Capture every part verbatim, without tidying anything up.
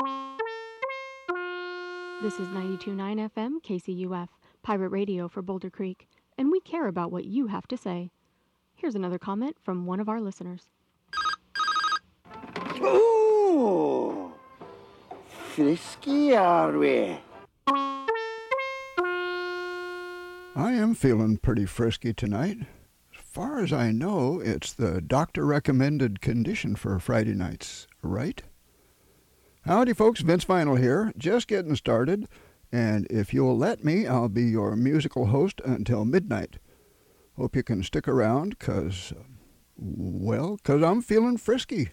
This is ninety-two point nine F M K C U F, Pirate Radio for Boulder Creek, and we care about what you have to say. Here's another comment from one of our listeners. Ooh, frisky are we? I am feeling pretty frisky tonight. As far as I know, it's the doctor-recommended condition for Friday nights, right? Howdy, folks. Vince Final here, just getting started. And if you'll let me, I'll be your musical host until midnight. Hope you can stick around, because, well, because I'm feeling frisky.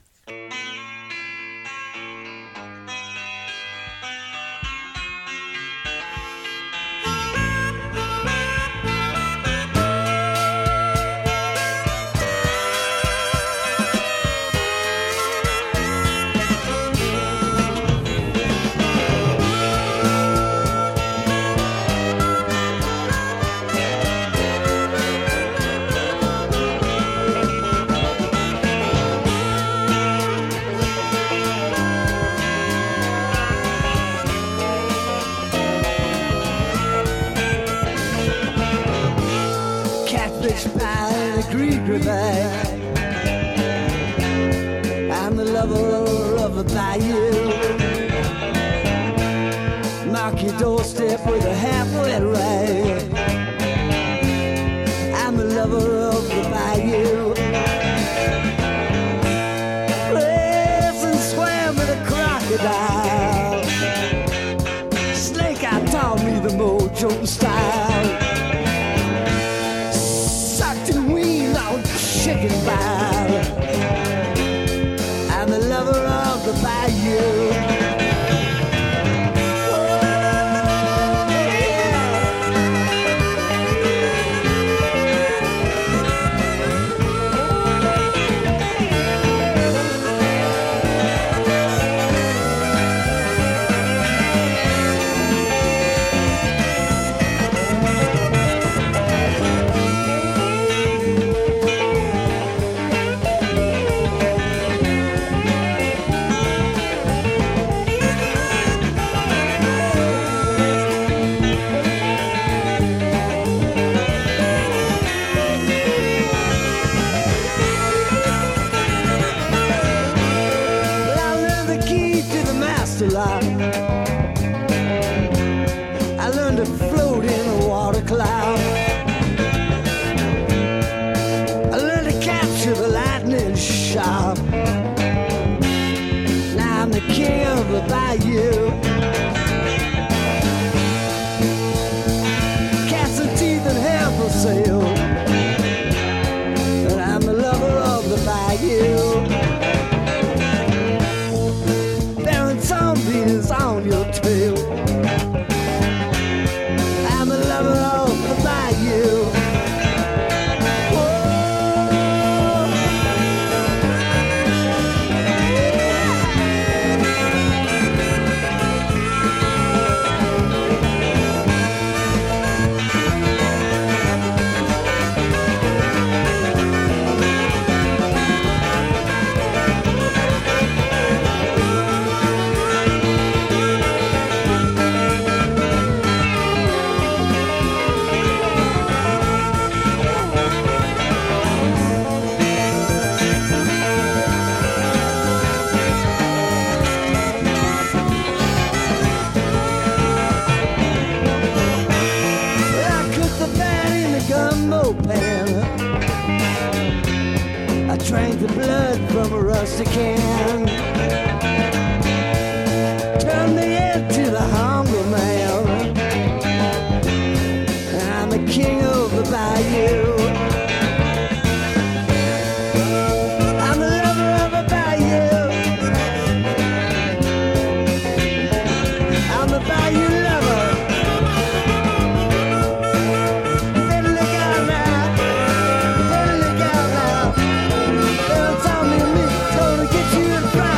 I'm the lover of the bayou. Knock your doorstep with a half-wet rag. I'm the lover of the bayou. Race and swam with a crocodile. Snake eye taught me the mojo style. Chicken pie. I'm the lover of the bayou. I learned to float in a water cloud. I learned to capture the lightning shot. Now I'm the king of the bayou. Cats and teeth and hair for sale. And I'm the lover of the bayou. Zombies on your tail. I'm the lover of the bayou. Drank the blood from a rusty can. Turned me into the hungry man. And I'm the king of the bayou. I'm the lover of the bayou. I'm the bayou lover. Better look out now. Better look out now. Tell me, me, gonna get you in front.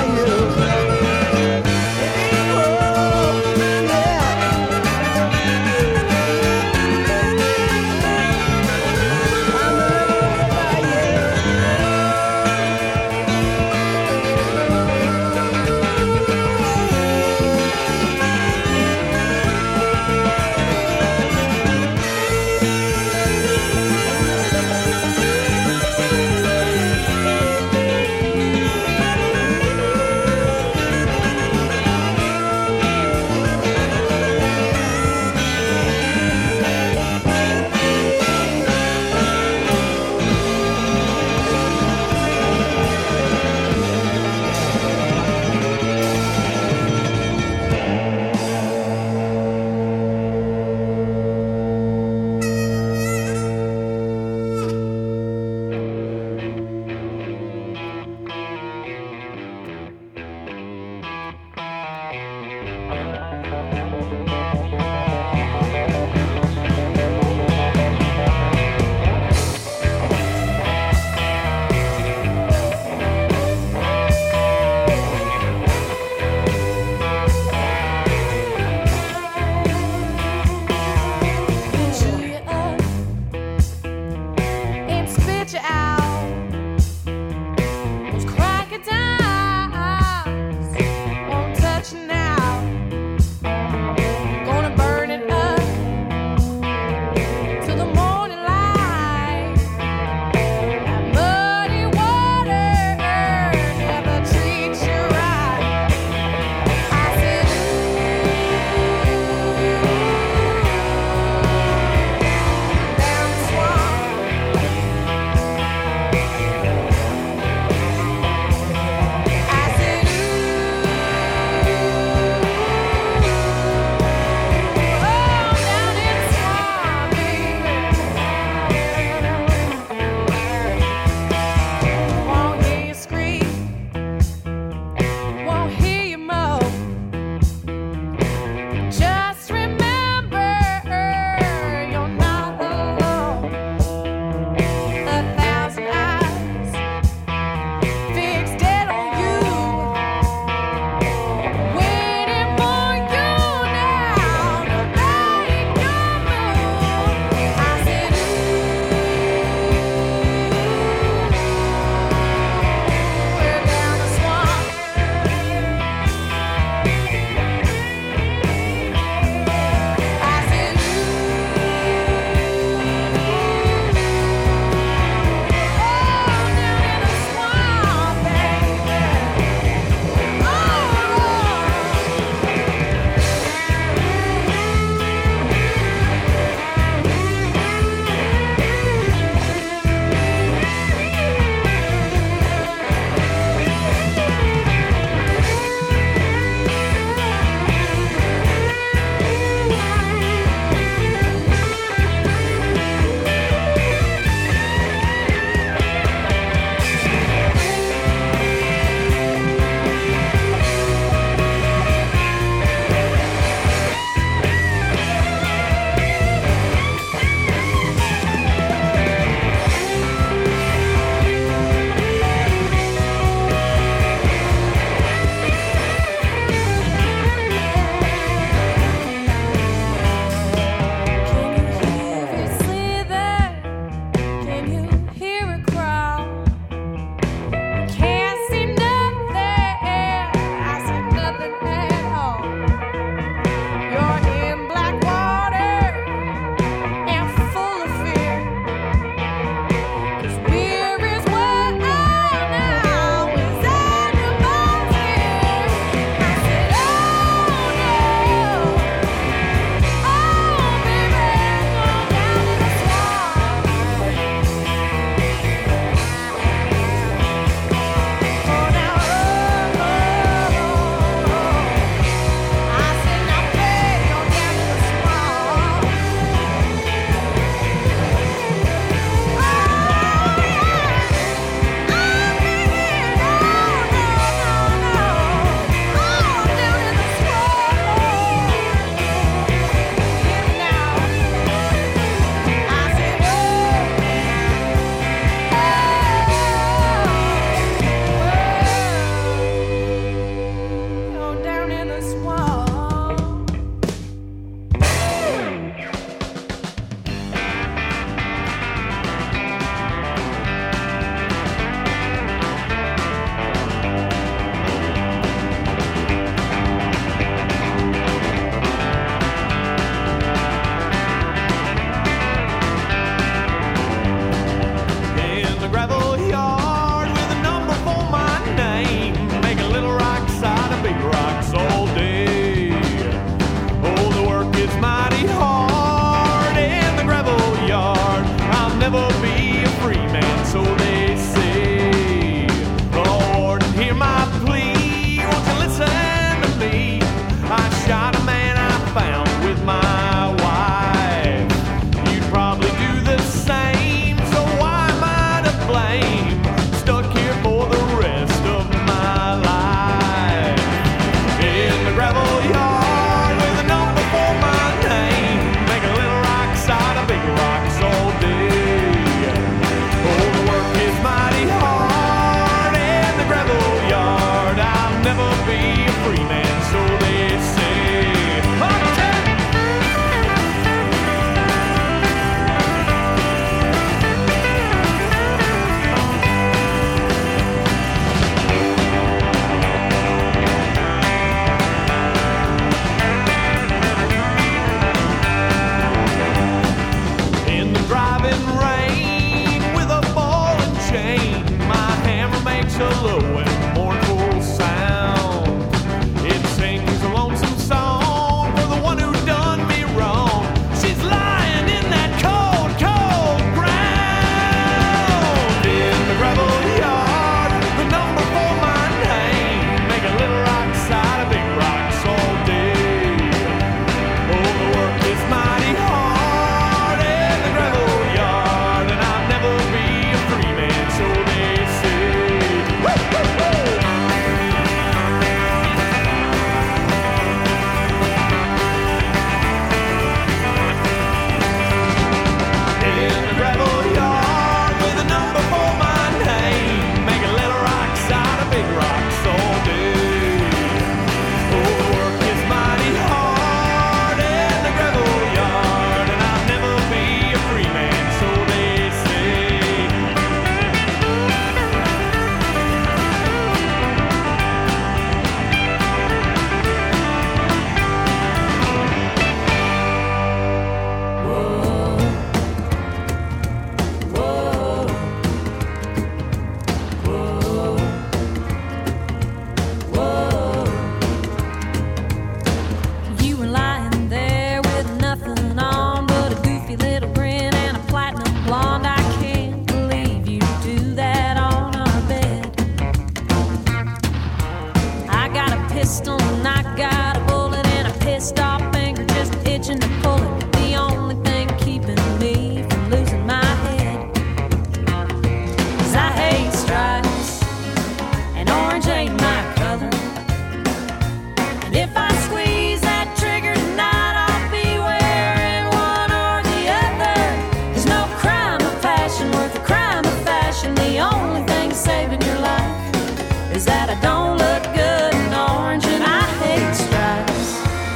pissed off finger just itching to pull it. The only thing keeping me from losing my head. 'Cause I hate stripes, and orange ain't my color. And if I squeeze that trigger tonight, I'll be wearing one or the other. There's no crime of passion worth a crime of fashion. The only thing saving your life is that I don't look good in orange, and I hate stripes.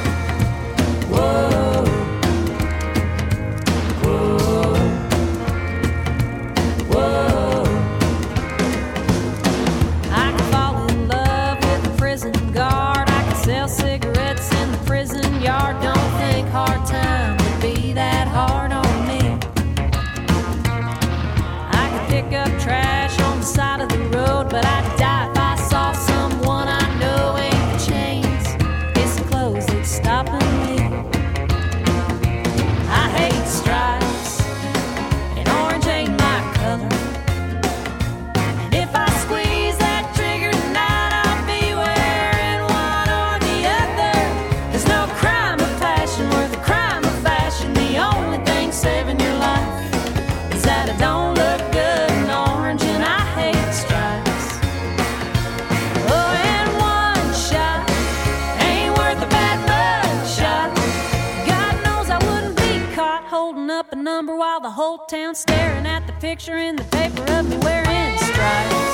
Whoa, whoa, whoa. I could fall in love with a prison guard. I could sell cigarettes in the prison yard. Don't think hard time would be that hard on me. I could pick up trash on the side of the road, but I'd die if I saw someone I know ain't the chains. It's the clothes that's stopping me. I hate stripes, and orange ain't my color. And if I squeeze that trigger tonight, I'll be wearing one or the other. There's no crime of passion worth a crime of fashion. The only thing saving your life is that I don't look good in orange, and I hate stripes. Oh, and one shot ain't worth a bad mug shot. God knows I wouldn't be caught holding up a number while the whole town's staring at the picture in the paper of me wearing stripes.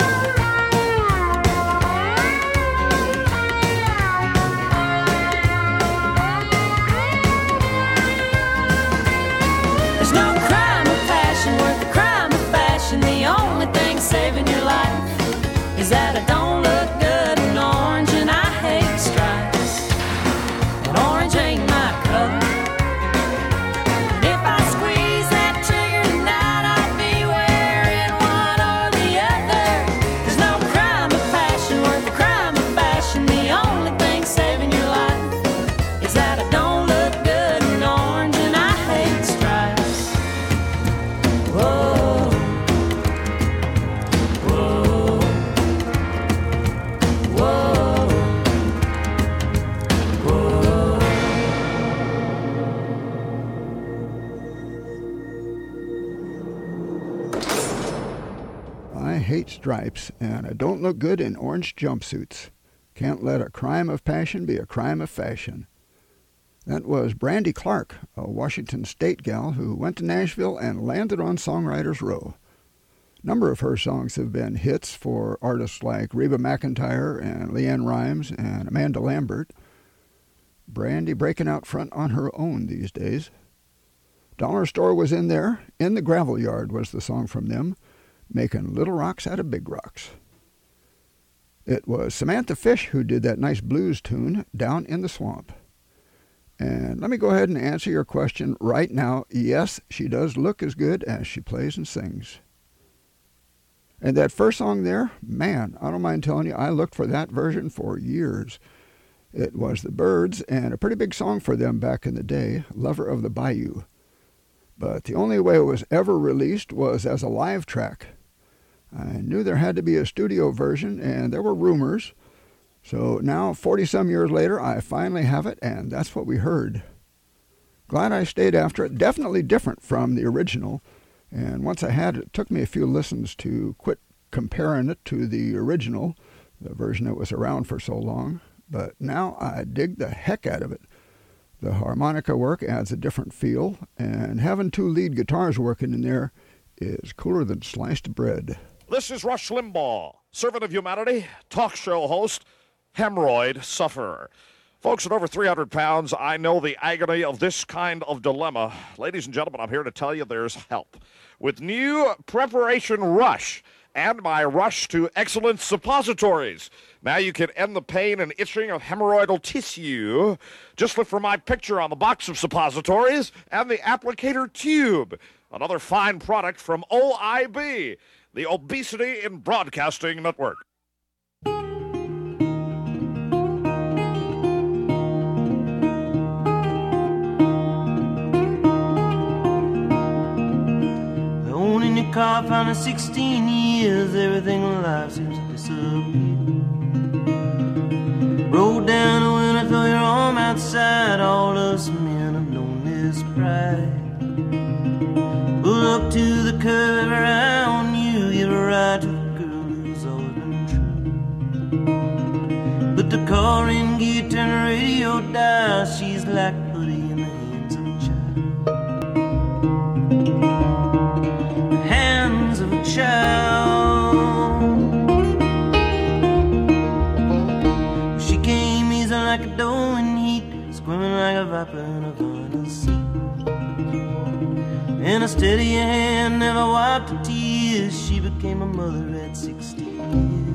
There's no crime of passion worth a crime of fashion. The only thing saving your life is that I don't look good in orange, and I hate stripes. And orange ain't my color. And if I squeeze that trigger tonight, I'll be wearing one or the other. There's no crime of passion worth a crime of fashion. The only thing saving your life is that I don't look good in orange, and I hate stripes. Whoa, whoa, whoa, whoa. I hate stripes, and I don't look good in orange jumpsuits. Can't let a crime of passion be a crime of fashion. That was Brandy Clark, a Washington State gal who went to Nashville and landed on Songwriters Row. A number of her songs have been hits for artists like Reba McEntire and Leanne Rimes and Amanda Lambert. Brandy breaking out front on her own these days. Dollar Store was in there. In the Gravel Yard was the song from them, making little rocks out of big rocks. It was Samantha Fish who did that nice blues tune, Down in the Swamp. And let me go ahead and answer your question right now. Yes, she does look as good as she plays and sings. And that first song there, man, I don't mind telling you, I looked for that version for years. It was the Byrds, and a pretty big song for them back in the day, Lover of the Bayou. But the only way it was ever released was as a live track. I knew there had to be a studio version, and there were rumors. So now, forty-some years later, I finally have it, and that's what we heard. Glad I stayed after it. Definitely different from the original. And once I had it, it took me a few listens to quit comparing it to the original, the version that was around for so long. But now I dig the heck out of it. The harmonica work adds a different feel, and having two lead guitars working in there is cooler than sliced bread. This is Rush Limbaugh, servant of humanity, talk show host, hemorrhoid sufferer. Folks, at over three hundred pounds, I know the agony of this kind of dilemma. Ladies and gentlemen, I'm here to tell you there's help. With new Preparation Rush and my Rush to Excellence suppositories. Now you can end the pain and itching of hemorrhoidal tissue. Just look for my picture on the box of suppositories and the applicator tube. Another fine product from O I B, the Obesity in Broadcasting Network. Owning your car, found in sixteen years, everything in life seems to disappear. Roll down the window, throw your arm out. outside, all us men have known this pride. Pull up to the curve around you, give a ride to the girl who's always been true. Put the car in gear, turn the radio dial, she's like putty in the hands of a child. The hands of a child. She came easy like a dough in heat, swimming like a viper in a vinyl seat. And a steady hand never wiped her tears. She became a mother at sixteen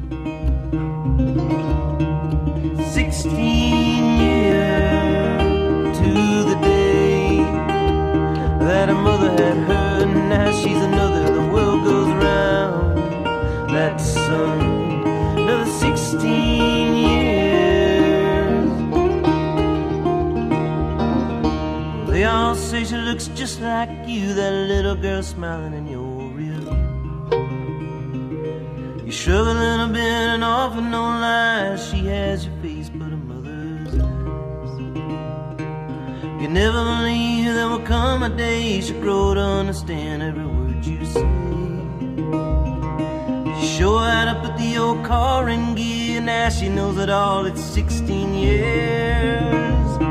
years. Sixteen years to the day that a mother had her, and now she's another. The world goes round. That son, another sixteen years. They all say she looks just like you, that little girl smiling in your rear view. You're struggling a bit and often no lies. She has your face but a mother's eyes. You never believe there will come a day she'll grow to understand every word you say. She sure had to put the old car in gear. Now she knows it all. It's sixteen years.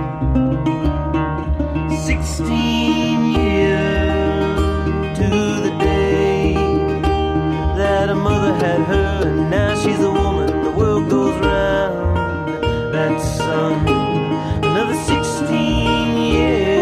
Sixteen years to the day that a mother had her, and now she's a woman. The world goes round. That son, another sixteen years.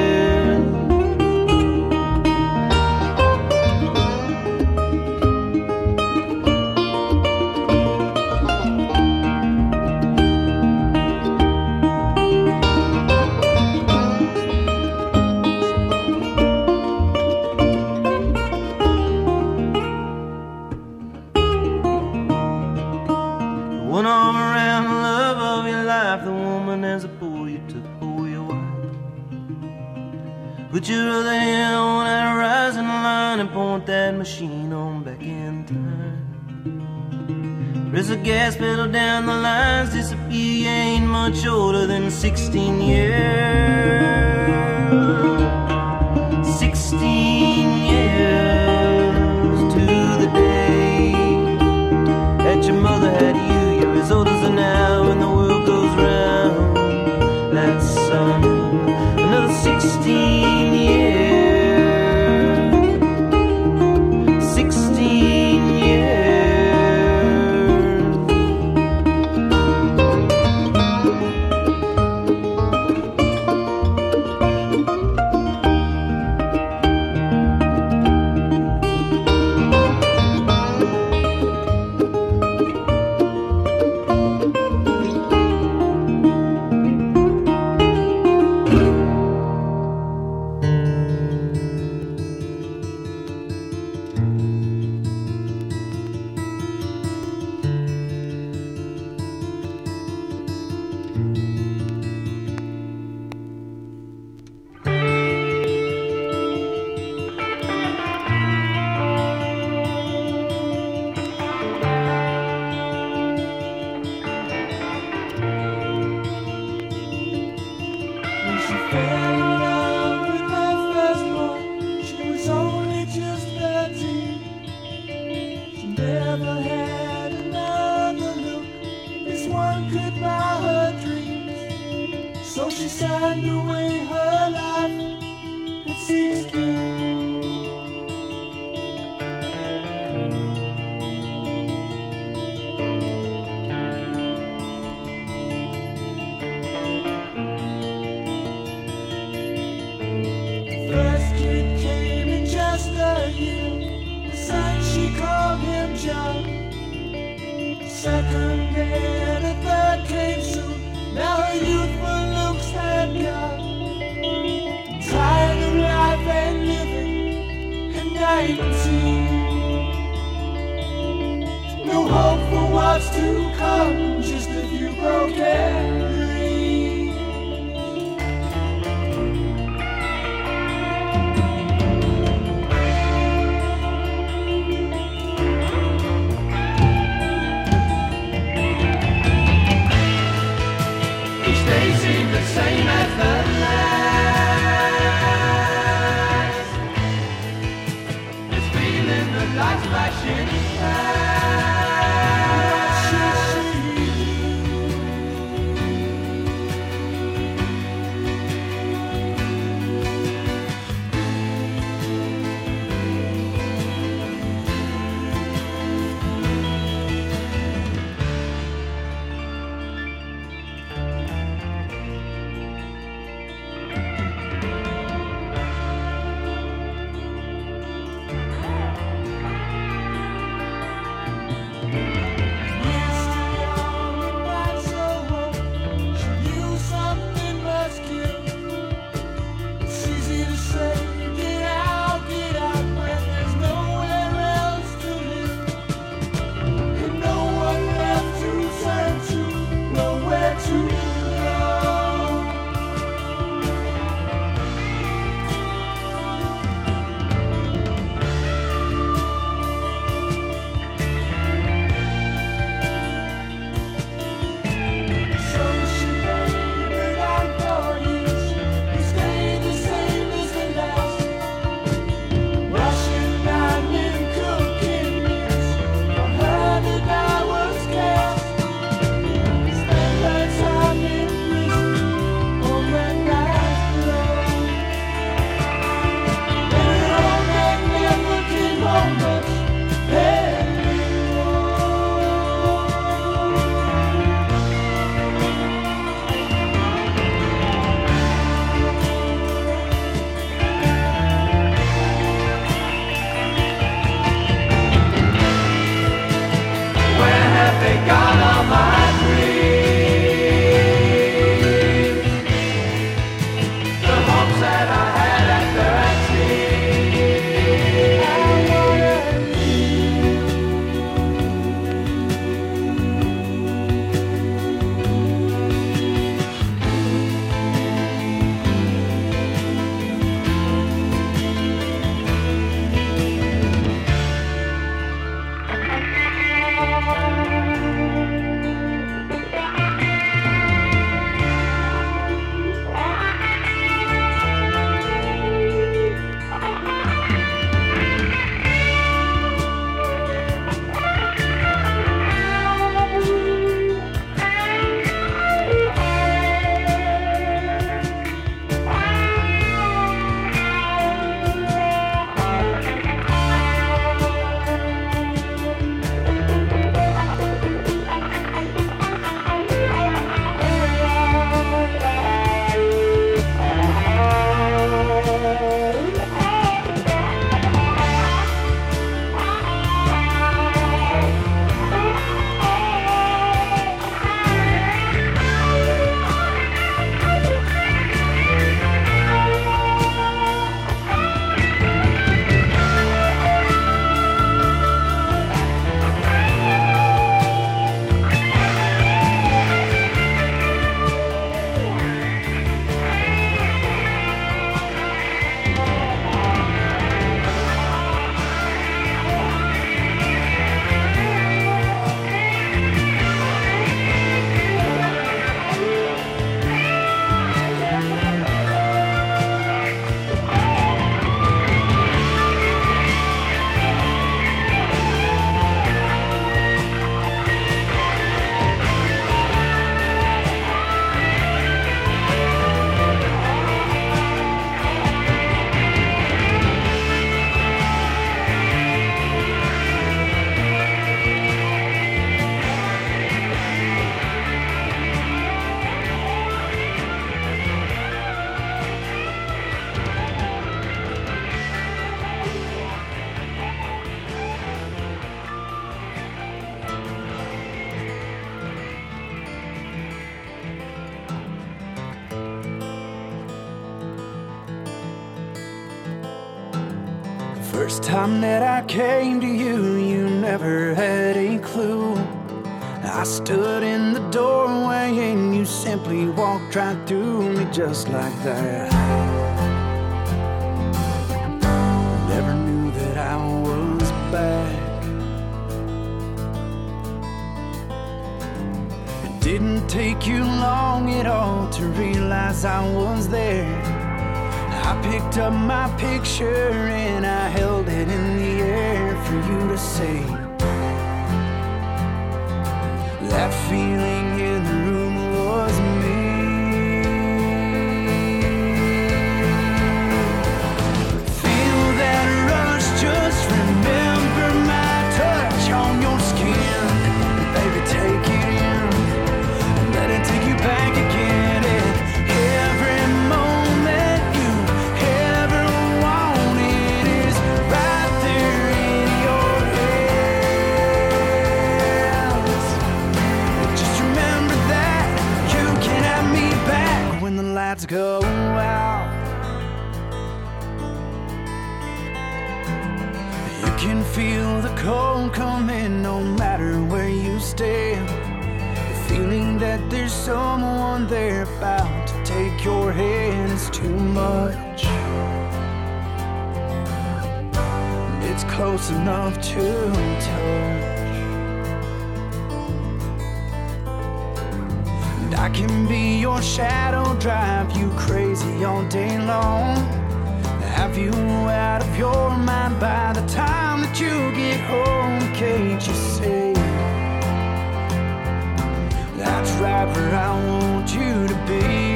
One arm around the love of your life, the woman as a boy you took for your wife. Put your other hand on that rising line and point that machine on back in time. Press the gas pedal down, the lines disappear. You ain't much older than sixteen years. Sixteen years to the day that your mother had you. As old as an hour and the world goes round. That son, another sixteen years. Sixteen years. Second and a third came soon. Now her youthful looks had gone. Tired of life and living, and nineteen. No hope for what's to come, just a few broken dreams. Stays First time that I came to you, you never had a clue. I stood in the doorway and you simply walked right through me just like that. Never knew that I was back. It didn't take you long at all to realize I was there. I picked up my picture and I held it in the air for you to see. That feeling in the room was me. Feel that rush, just remember my touch on your skin. Baby, take it in, let it take you back again. And every moment you ever wanted is right there in your hands. Just remember that you can have me back when the lights go out. You can feel the cold coming no matter where you stand. The feeling that there's someone there about to take your hand is too much. It's close enough to touch. And I can be your shadow, drive you crazy all day long. Have you out of your mind by the time that you get home. Can't you see? That's right where I want you to be.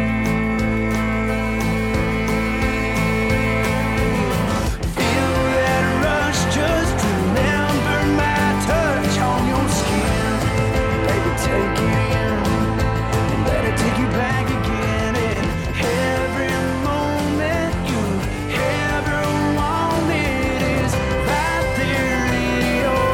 Feel that rush, just remember my touch on your skin. Baby, take it in and let it take you back again. And every moment you ever wanted is right there in your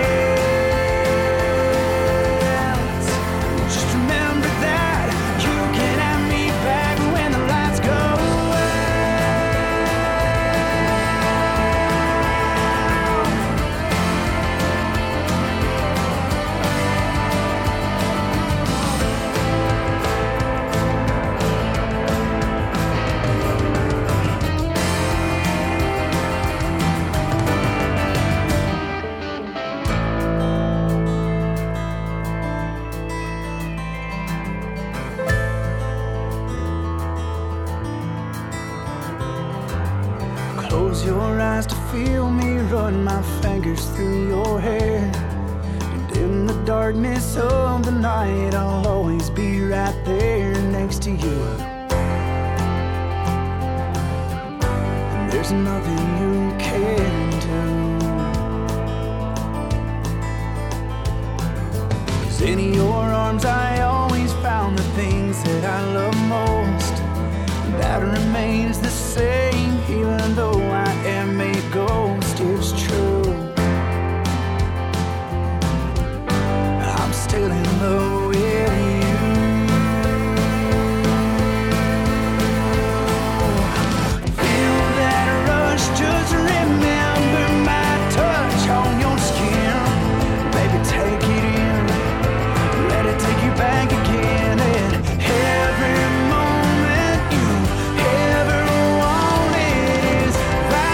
hands. Just remember that you can have me back when the lights go out. Close your eyes to feel me run my fingers through your hair. And in the darkness of the night, I'll always be right there next to you. And there's nothing you can do. 'Cause in your arms I always found the things that I love most. That remains the same, even though I am a ghost, it's true. I'm still in love with you. Feel that rush, just remember my touch on your skin. Baby, take it in, let it take you back again. And every moment you ever wanted is right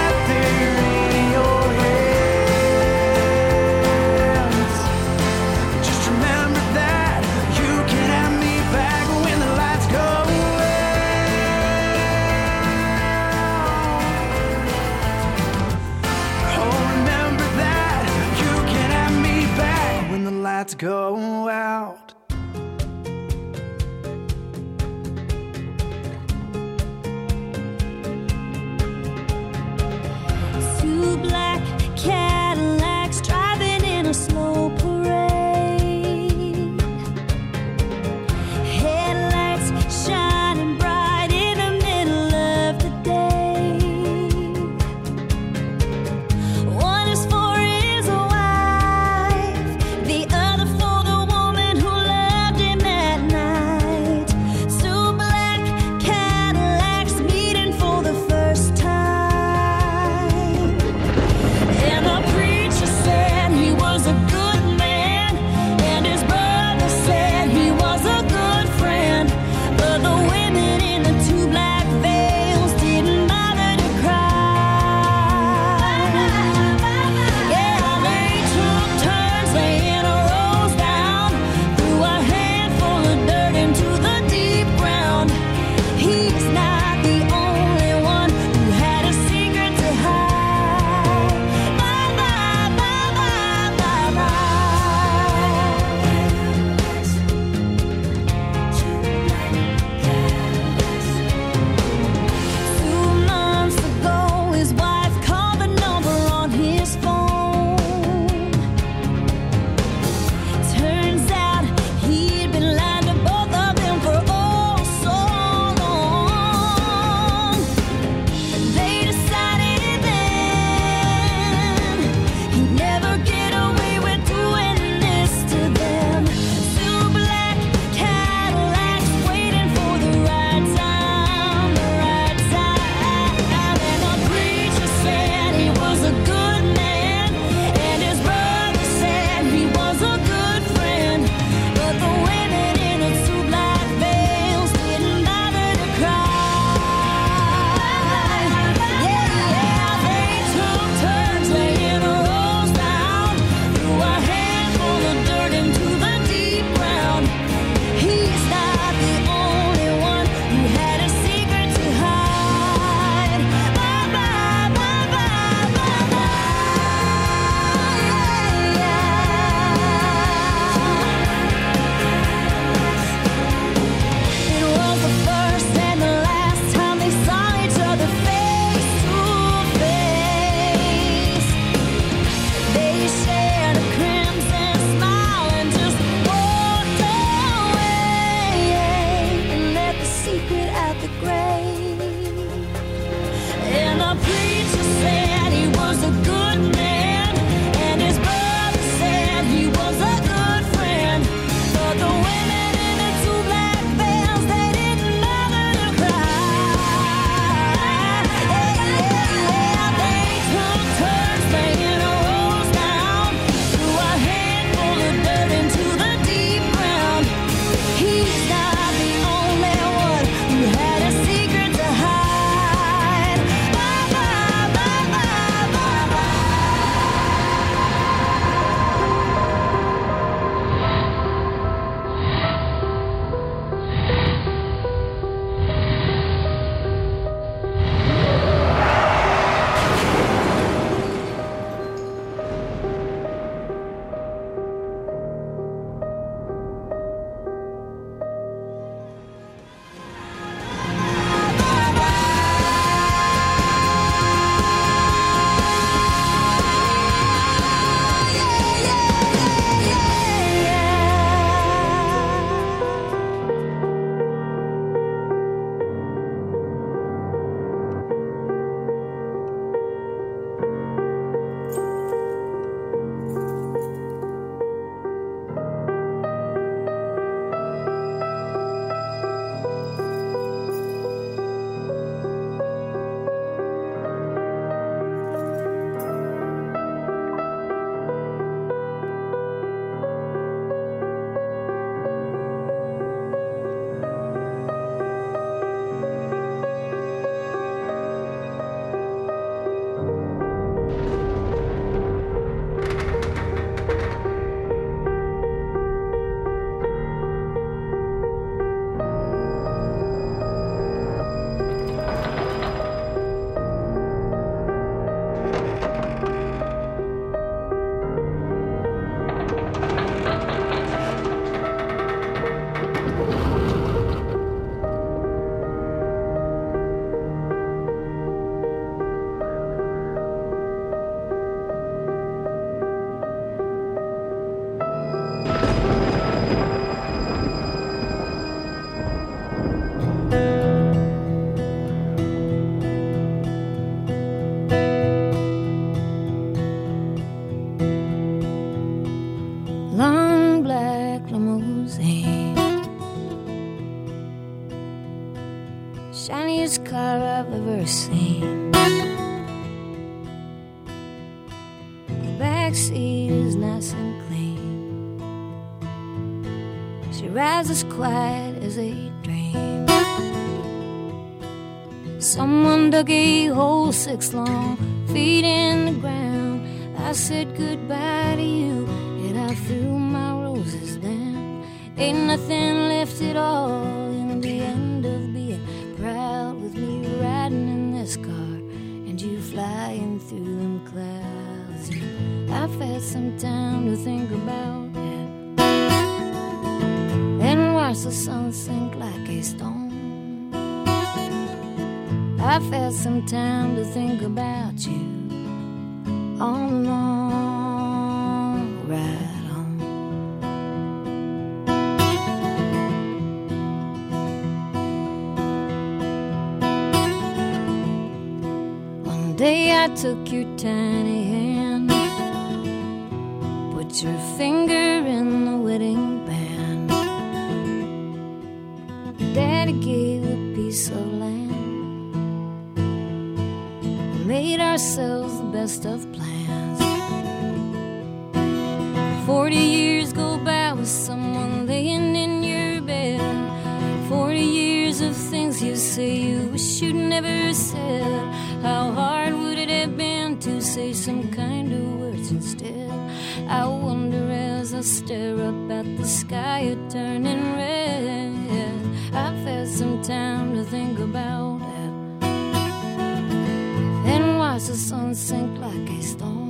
shiniest car I've ever seen. The back seat is nice and clean. She rides as quiet as a dream. Someone dug a hole six long feet in the ground. I said goodbye to you and I threw my roses down. Ain't nothing left at all in the end of being proud with me riding in this car and you flying through them clouds. And I've had some time to think about that and watch the sun sink like a stone. I've had some time to think about you on the long ride home. One day I took your tiny hand, put your finger in the wedding band. Daddy gave a piece of land, made ourselves the best of plans. Forty years go by with someone laying in your bed. Forty years of things you say you wish you'd never said. How hard would it have been to say some kinder words instead? I wonder as I stare up at the sky turning red. I've had some time to think about it and watch the sun sink like a stone.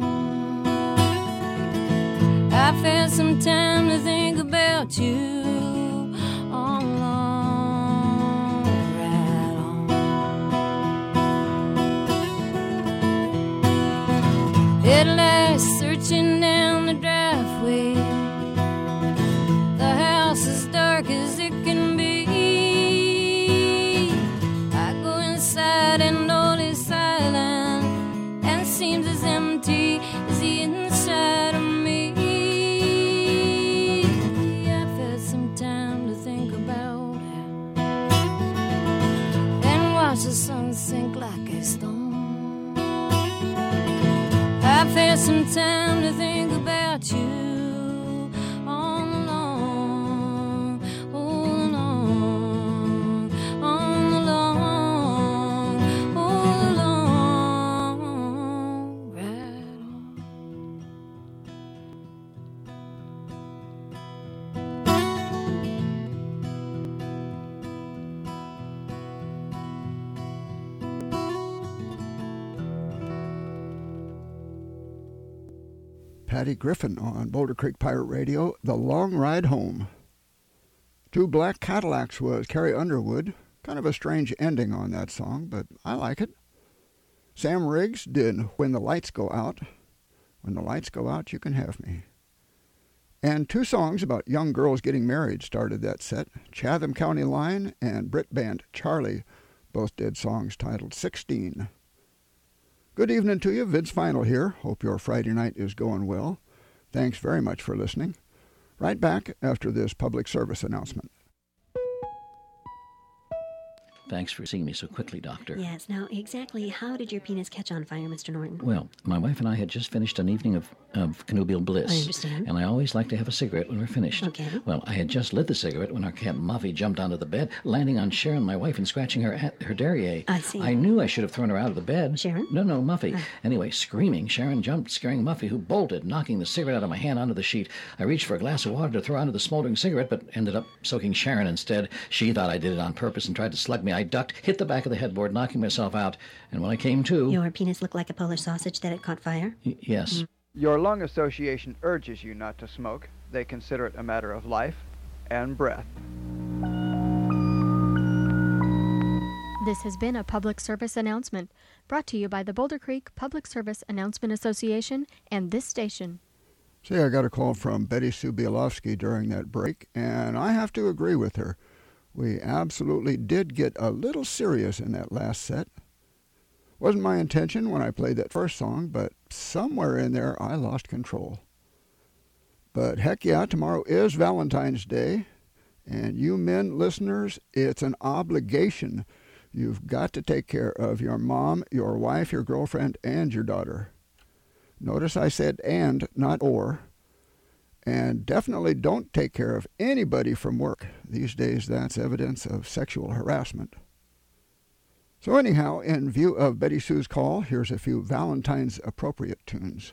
I've had some time to think about you on a long ride home. Headlights searching down the driveway. The house is dark as it can be. I go inside and all is silent and seems as empty as the inside of me. I've had some time to think about it and watch the sun sink like a stone. I've had some time to think about you on the long, on the long, on the long, on the long ride home. Patty Griffin on Boulder Creek Pirate Radio, The Long Ride Home. Two Black Cadillacs was Carrie Underwood. Kind of a strange ending on that song, but I like it. Sam Riggs did When the Lights Go Out. When the Lights Go Out, You Can Have Me. And two songs about young girls getting married started that set. Chatham County Line and Brit Band Charlie both did songs titled sixteen. Good evening to you. Vince Final here. Hope your Friday night is going well. Thanks very much for listening. Right back after this public service announcement. Thanks for seeing me so quickly, Doctor. Yes. Now, exactly how did your penis catch on fire, Mister Norton? Well, my wife and I had just finished an evening of, of connubial bliss. I understand. And I always like to have a cigarette when we're finished. Okay. Well, I had just lit the cigarette when our cat Muffy jumped onto the bed, landing on Sharon, my wife, and scratching her at her derriere. I see. I knew I should have thrown her out of the bed. Sharon? No, no, Muffy. Uh. Anyway, screaming, Sharon jumped, scaring Muffy, who bolted, knocking the cigarette out of my hand onto the sheet. I reached for a glass of water to throw onto the smoldering cigarette, but ended up soaking Sharon instead. She thought I did it on purpose and tried to slug me. I ducked, hit the back of the headboard, knocking myself out, and when I came to... Your penis looked like a Polish sausage that had caught fire? Y- yes. Mm. Your lung association urges you not to smoke. They consider it a matter of life and breath. This has been a public service announcement brought to you by the Boulder Creek Public Service Announcement Association and this station. See, I got a call from Betty Sue Bielowski during that break, and I have to agree with her. We absolutely did get a little serious in that last set. Wasn't my intention when I played that first song, but somewhere in there I lost control. But heck yeah, tomorrow is Valentine's Day, and you men listeners, it's an obligation You've got to take care of your mom, your wife, your girlfriend, and your daughter. Notice I said and, not or. And definitely don't take care of anybody from work. These days, that's evidence of sexual harassment. So anyhow, in view of Betty Sue's call, here's a few Valentine's appropriate tunes.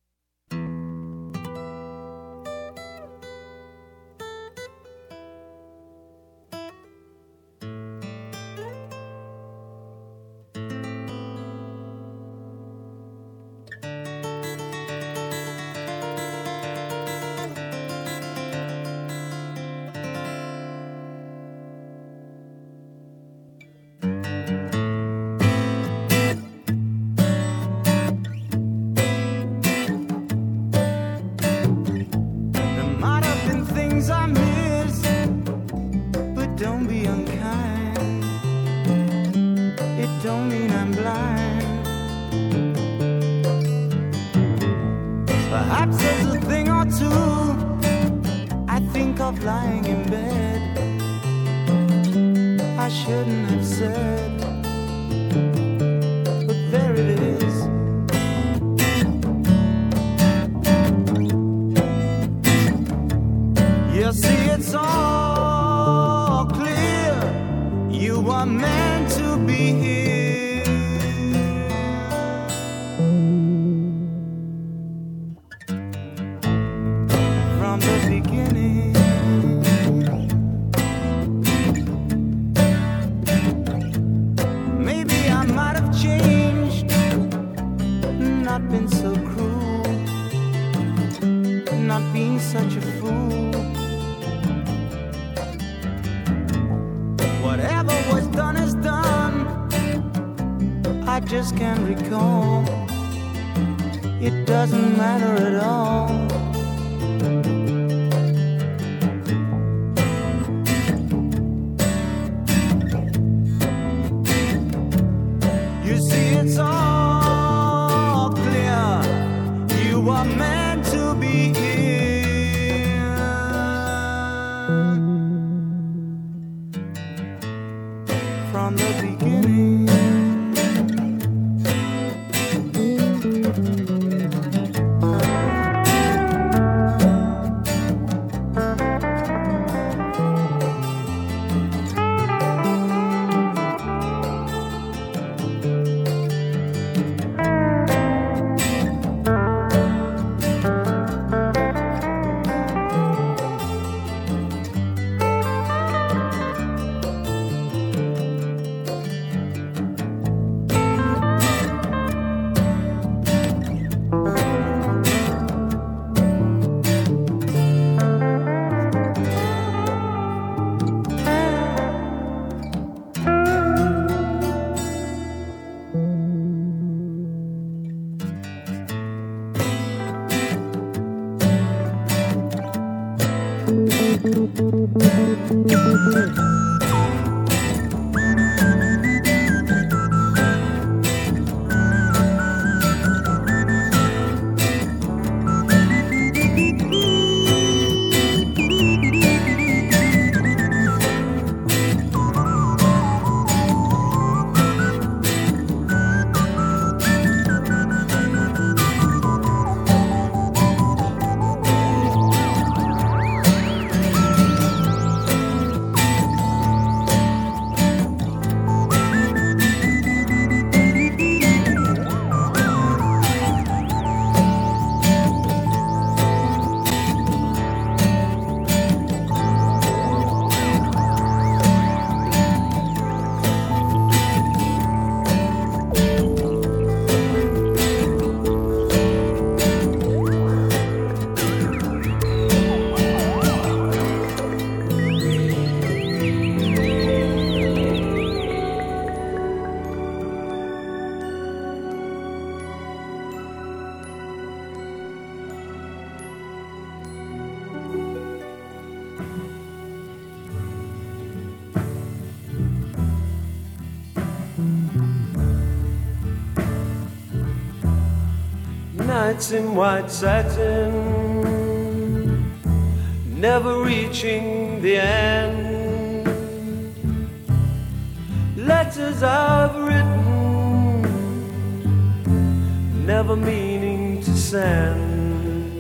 Nights in white satin, never reaching the end. Let letters I've written, never meaning to send.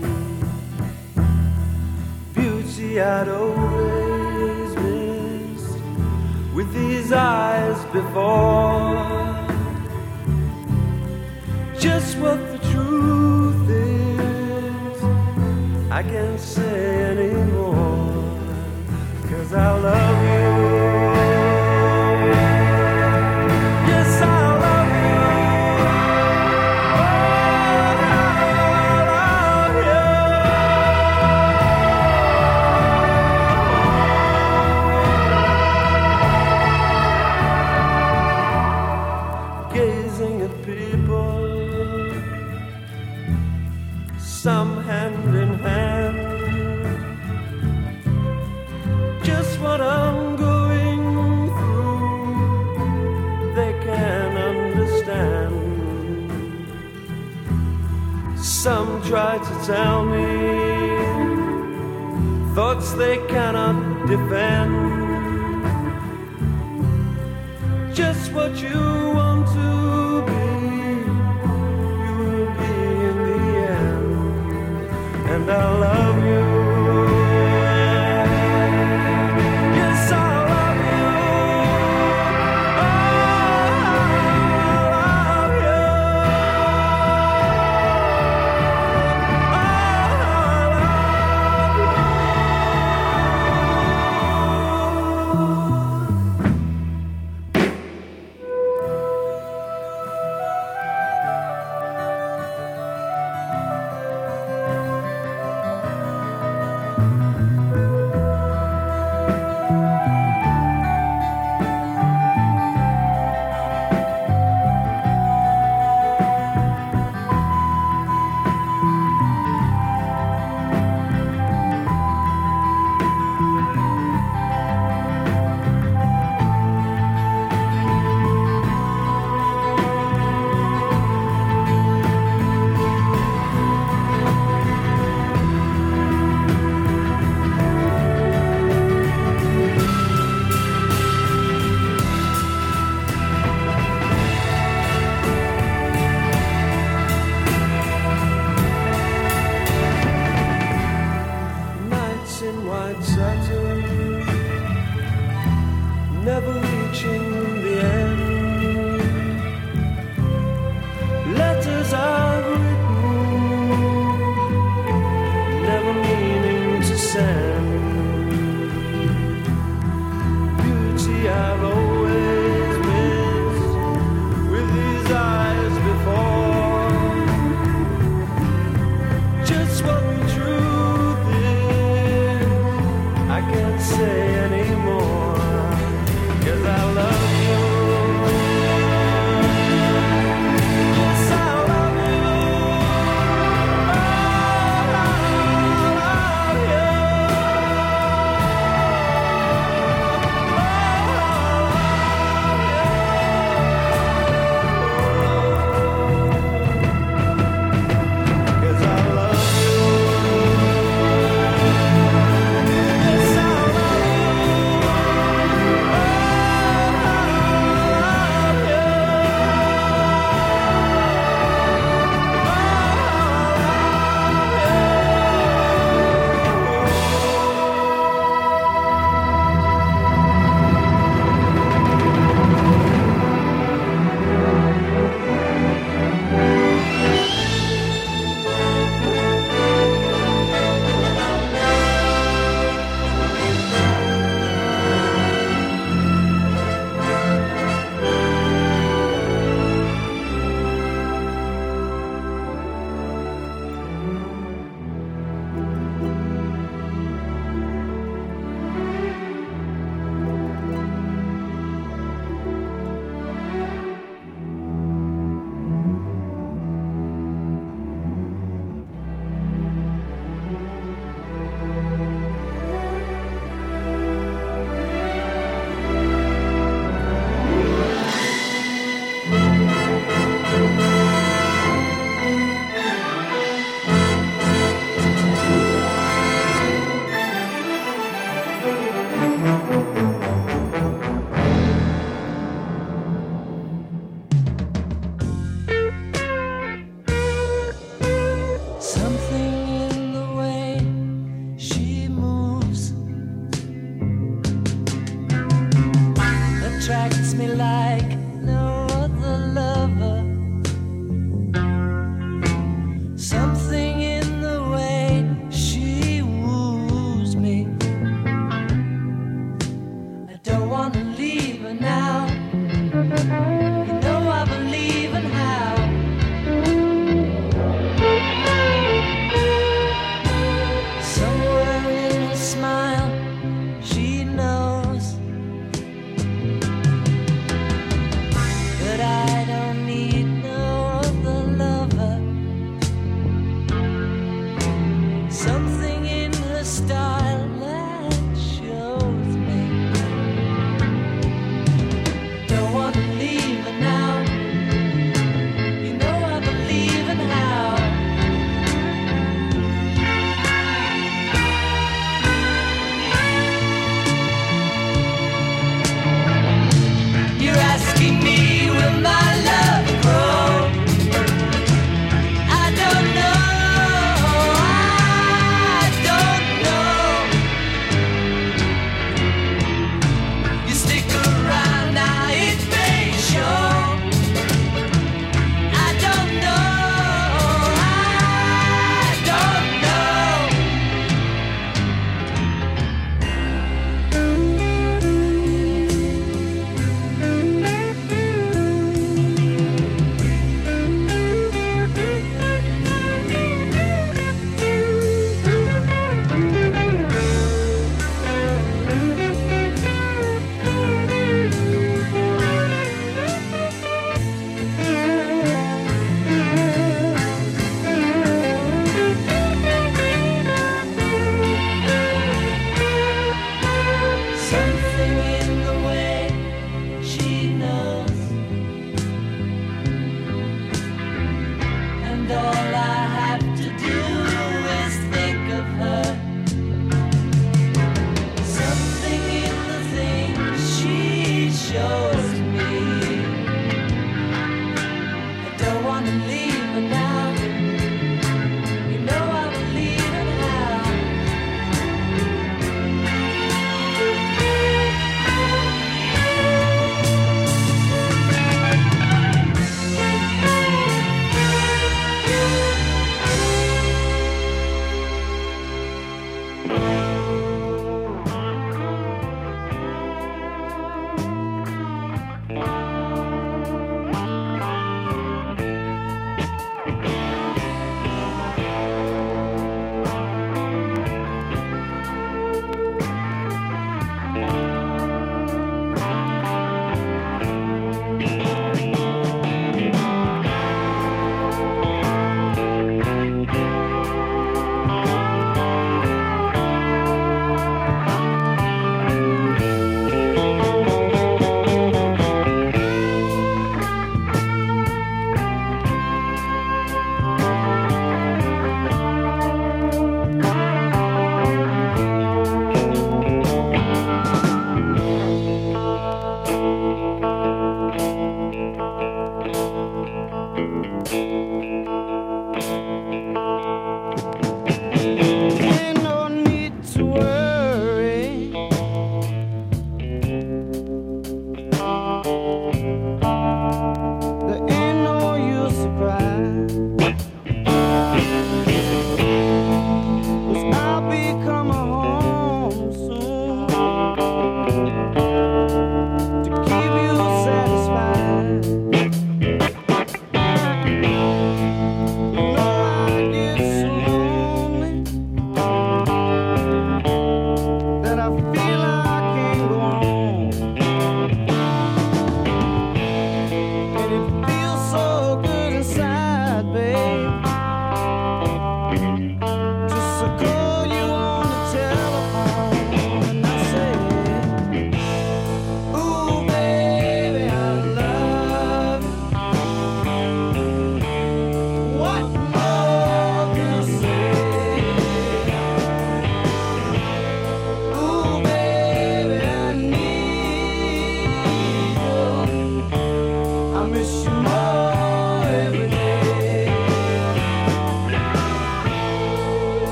Beauty I'd always missed with these eyes before. Just what the truth is, I can't say anymore, 'cause I love you. Yes, I love you. Oh, I love you. Gazing at people, some hand in hand, just what I'm going through, they can understand. Some try to tell me thoughts they cannot defend. Just what you want to be, you will be in the end. And I love you. Yes, I love you. Oh, I love you. Oh, nights in white satin, never reaching the end. Letters I've written, never meaning to send. Beauty I've always missed with these eyes before. Just what the truth is, I can't say anymore, 'cause attracts me like no other lover. Something in the way she woos me. I don't want to leave her now. You know I believe in how. Somewhere in her smile, she knows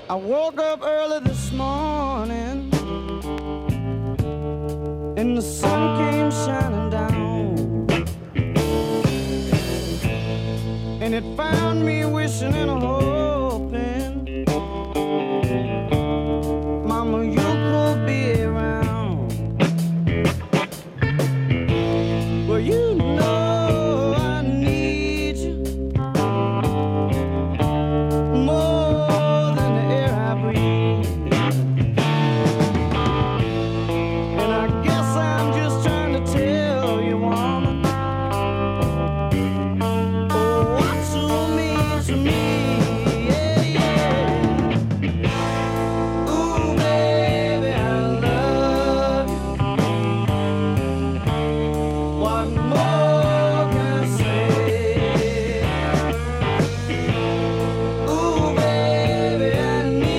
I woke up early this morning and the sun came shining down, and it found me wishing and hoping, Mama, you could be around. Well, you know I need you more than the air I breathe, and I guess I'm just trying to tell you, woman, oh, what you mean to me. Yeah, yeah. Ooh, baby, I love you. What more can I say? Ooh, baby, I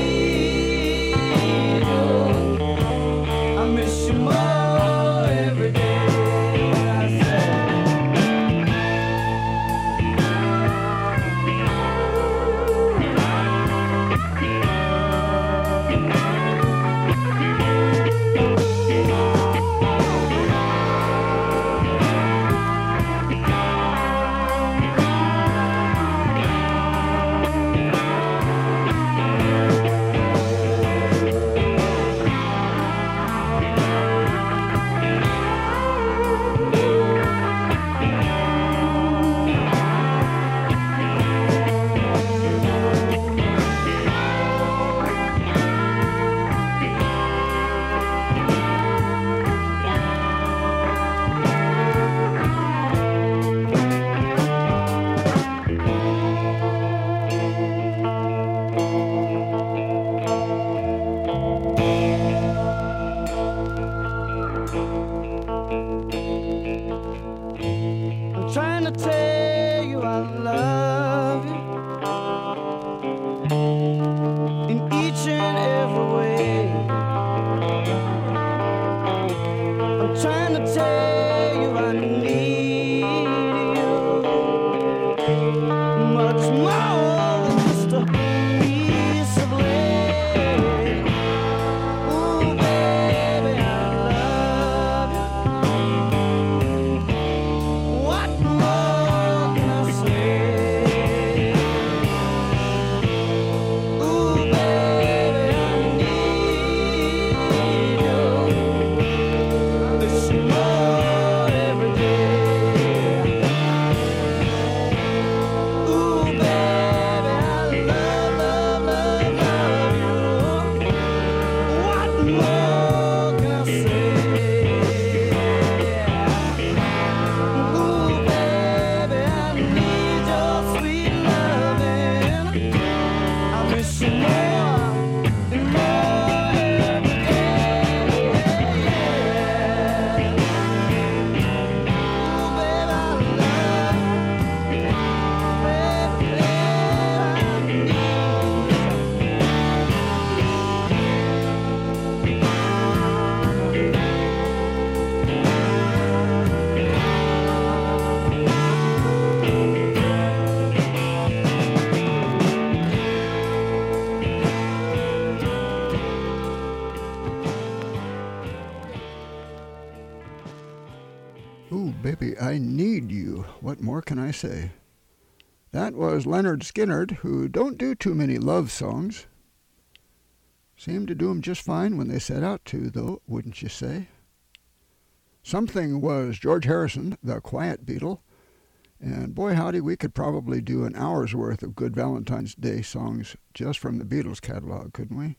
need you. I miss you more every day. I say. I'm trying to tell you I love you in each and every way. I'm trying to tell you I need you much more than just a piece of land. Ooh, baby, I love you. What more can I say? Ooh, baby, I need you. I miss you more every day. Ooh, baby, I love, love, love, love you. What more can I say? Ooh, baby, I need your sweet loving. I miss you more and more every day. Ooh, baby, I love you. Baby, baby, I need you. Ooh, baby, I need you. What more can I say? That was Leonard Skinnard, who don't do too many love songs. Seemed to do 'em just fine when they set out to, though, wouldn't you say? Something was George Harrison, the Quiet Beatle, and boy howdy, we could probably do an hour's worth of good Valentine's Day songs just from the Beatles catalog, couldn't we?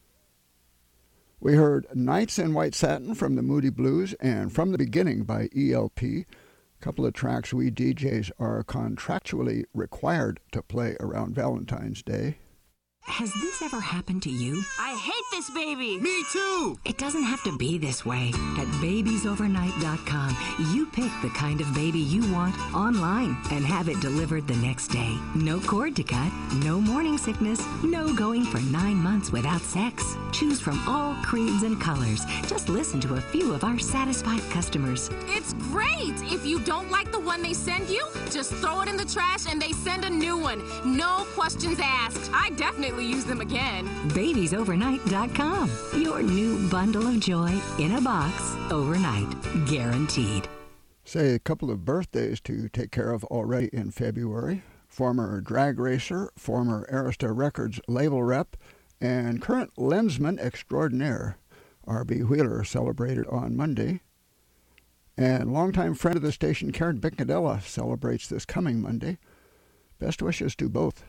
We heard Nights in White Satin from the Moody Blues and From the Beginning by E L P, a couple of tracks we D Js are contractually required to play around Valentine's Day. Has this ever happened to you? I hate this baby. Me too. It doesn't have to be this way. At babies overnight dot com, you pick the kind of baby you want online and have it delivered the next day. No cord to cut, no morning sickness, no going for nine months without sex. Choose from all creeds and colors. Just listen to a few of our satisfied customers. It's great! If you don't like the one they send you, just throw it in the trash and they send a new one. No questions asked. I definitely use them again. babies overnight dot com. Your new bundle of joy in a box overnight. Guaranteed. Say a couple of birthdays to take care of already in February. Former drag racer, former Arista Records label rep, and current lensman extraordinaire, R B Wheeler, celebrated on Monday. And longtime friend of the station, Karen Binkadella, celebrates this coming Monday. Best wishes to both.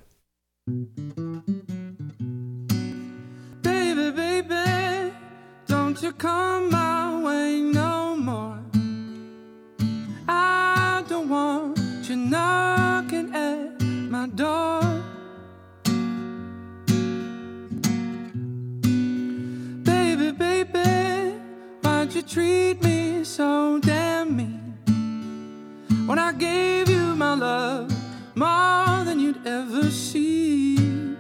Baby, baby, don't you come my way no more. I don't want you knocking at my door. Baby, baby, why'd you treat me so damn mean? When I gave you my love more than you'd ever see.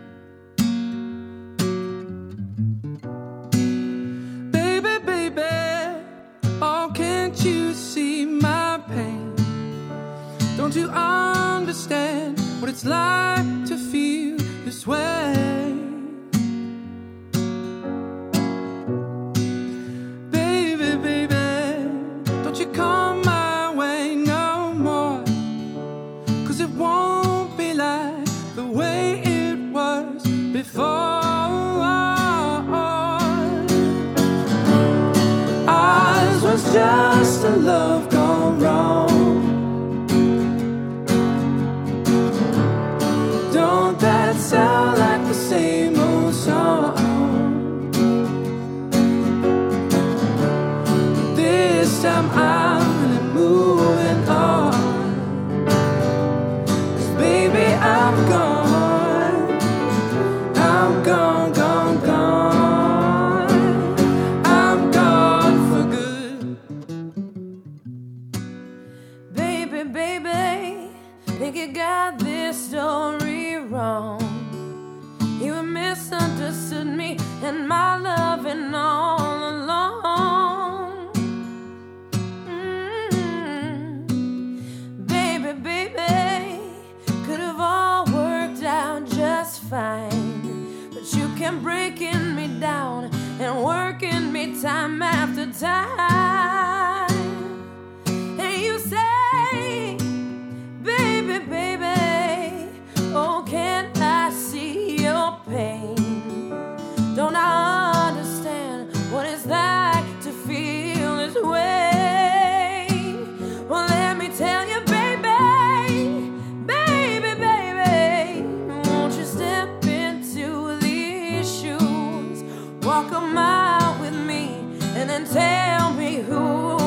Baby, baby, oh, can't you see my pain? Don't you understand what it's like to feel this way? Baby, baby, don't you come my way no more. 'Cause it won't be like the way it was before. Ours was just a love gone wrong. Don't that sound like the same old song? This time I'm really moving on. 'Cause baby, I'm gone. I'm gone, gone, gone. I'm gone for good. Baby, baby, think you got this story wrong. You misunderstood me and my loving all along. Mm-hmm. Baby, baby, could have all worked out just fine. But you kept breaking me down and working me time after time. And you say, baby, baby, oh, can't I see your pain? Don't I understand what it's like to feel this way? Well, let me tell you, baby, baby, baby, won't you step into these shoes, walk a mile with me, and then tell me who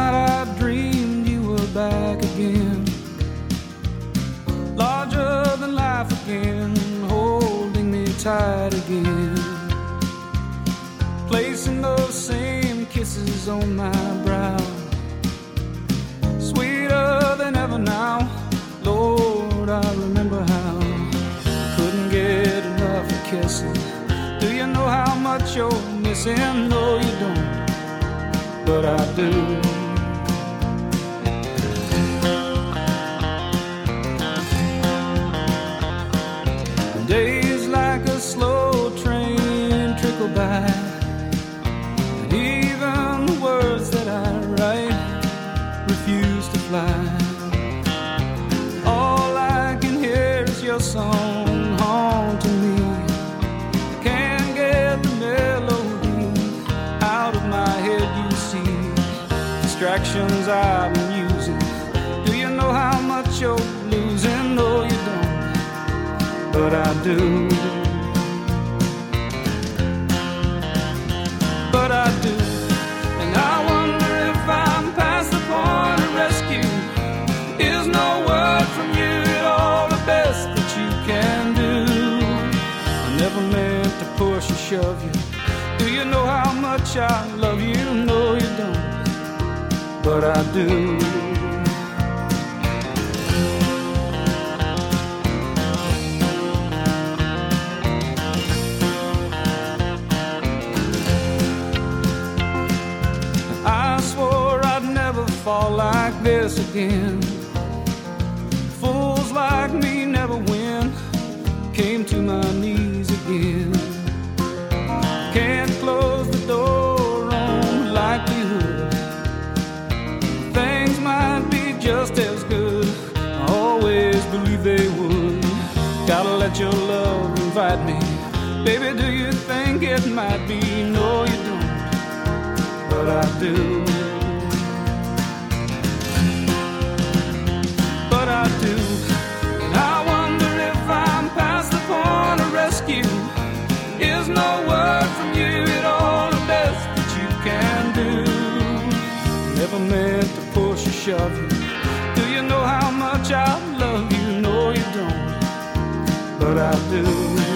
night I dreamed you were back again, larger than life again, holding me tight again, placing those same kisses on my brow, sweeter than ever now. Lord, I remember how couldn't get enough of kissing. Do you know how much you're missing? No, you don't, but I do. Days like a slow train trickle by, and even the words that I write refuse to fly. All I can hear is your song haunting me. I can't get the melody out of my head, you see. Distractions I've been using. Do you know how much you're losing? No, you don't, but I do. But I do. And I wonder if I'm past the point of rescue. Is no word from you at all the best that you can do? I never meant to push or shove you. Do you know how much I love you? No, you don't, but I do. I swore I'd never fall like this again. Fools like me never win. Came to my knees again. Can't close the door on likelihood. Things might be just as good. I always believed they would. Gotta let your love invite me. Baby, do you think it might be? No, you don't, but I do. But I do. And I wonder if I'm past the point of rescue. Is no word from you at all the best that you can do? Never meant to push or shove you. Do you know how much I love you? No, you don't, but I do.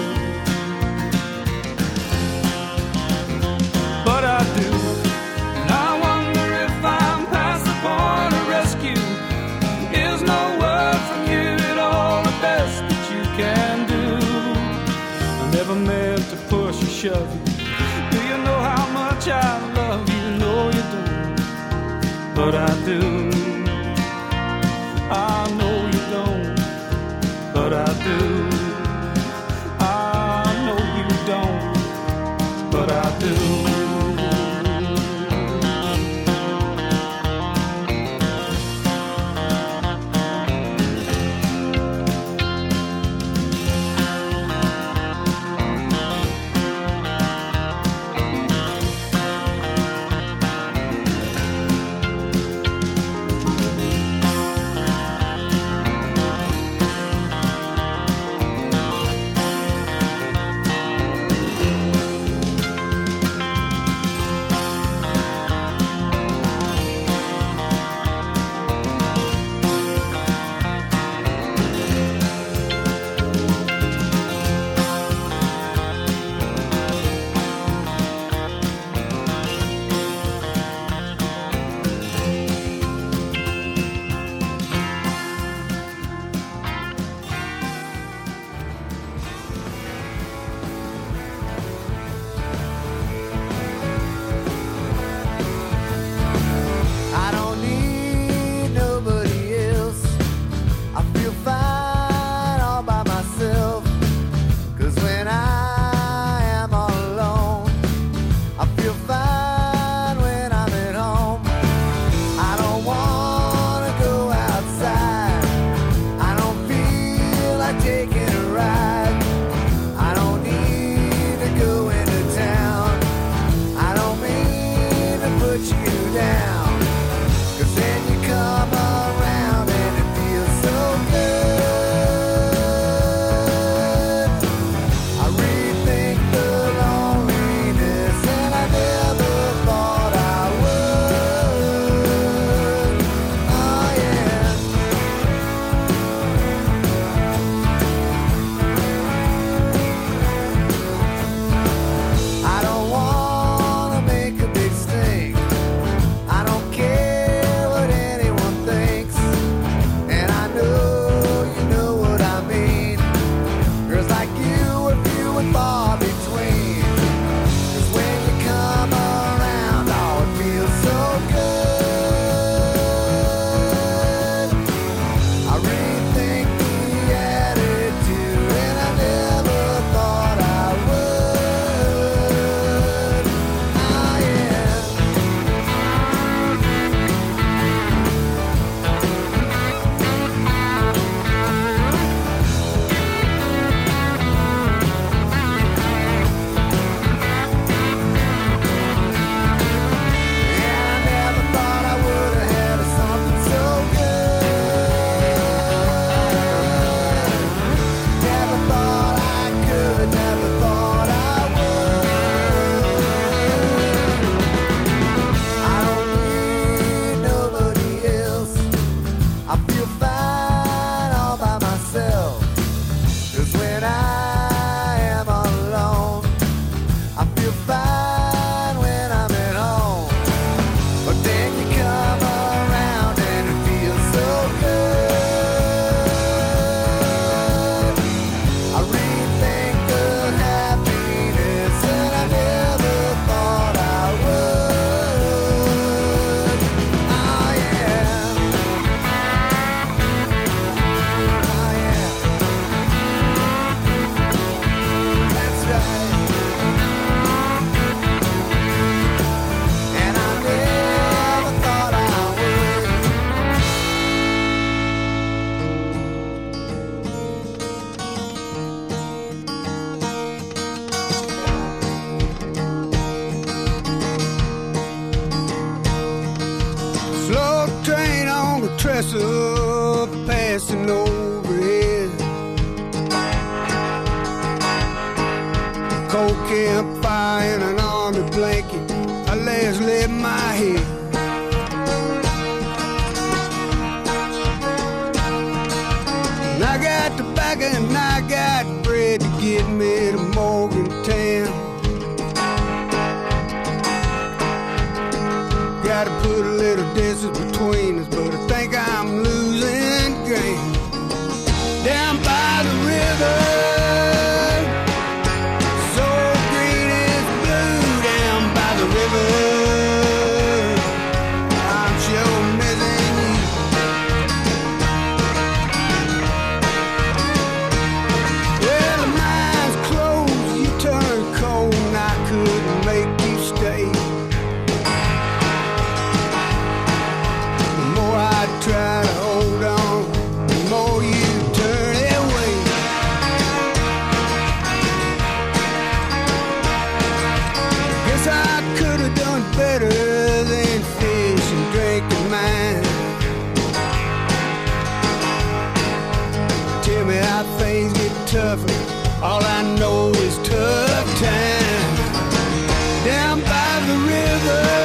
But I do. And I wonder if I'm past the point of rescue. Is no word from you at all the best that you can do? I never meant to push or shove you. Do you know how much I love you? No, you don't, but I do. I know you don't, but I do. I know you don't, but I do. trestle passing overhead. Cold campfire and an army blanket, I lay as lay my head. And I got tobacco and I got bread to get me to Morgantown. Gotta put a little distance between us, but I think I'm losing ground. Down by the river, so green it's blue. Down by the river, I'm sure missing you. Well, the mine's closed, you turned cold, and I couldn't make you stay. Try to hold on, the more you turn away. Guess I could have done better than fish and drinking mine. Tell me how things get tougher, all I know is tough time. Down by the river,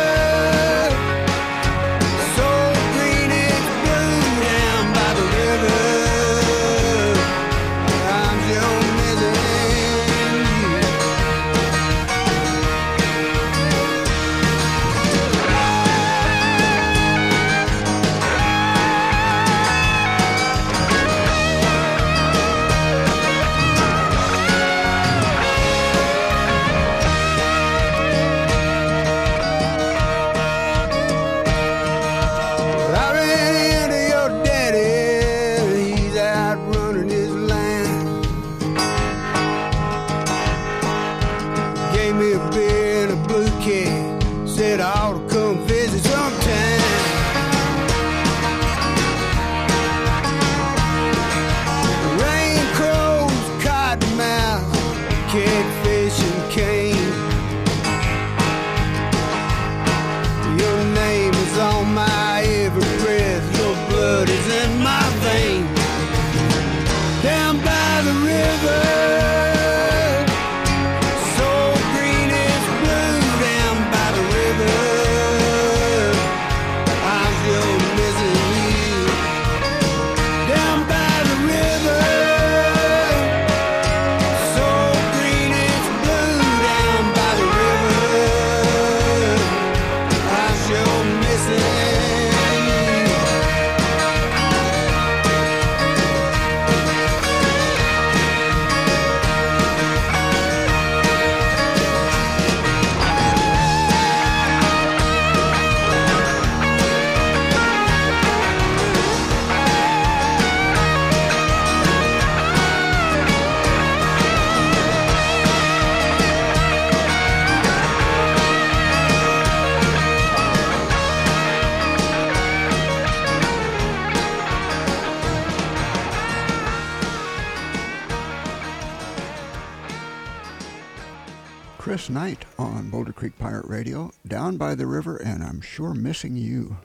Chris Knight on Boulder Creek Pirate Radio, Down by the River, and I'm Sure Missing You.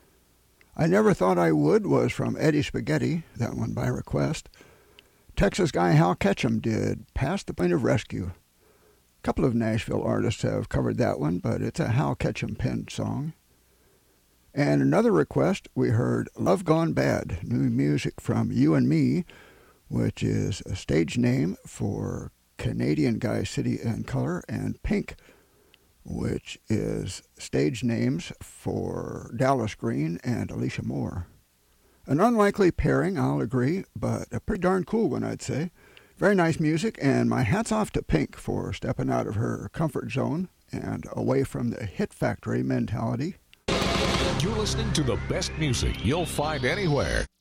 I Never Thought I Would was from Eddie Spaghetti, that one by request. Texas guy Hal Ketchum did Past the Point of Rescue. A couple of Nashville artists have covered that one, but it's a Hal Ketchum penned song. And another request, we heard Love Gone Bad, new music from You and Me, which is a stage name for Canadian guy City and Color, and Pink, which is stage names for Dallas Green and Alicia Moore. An unlikely pairing, I'll agree, but a pretty darn cool one, I'd say. Very nice music, and my hat's off to Pink for stepping out of her comfort zone and away from the hit factory mentality. You're listening to the best music you'll find anywhere.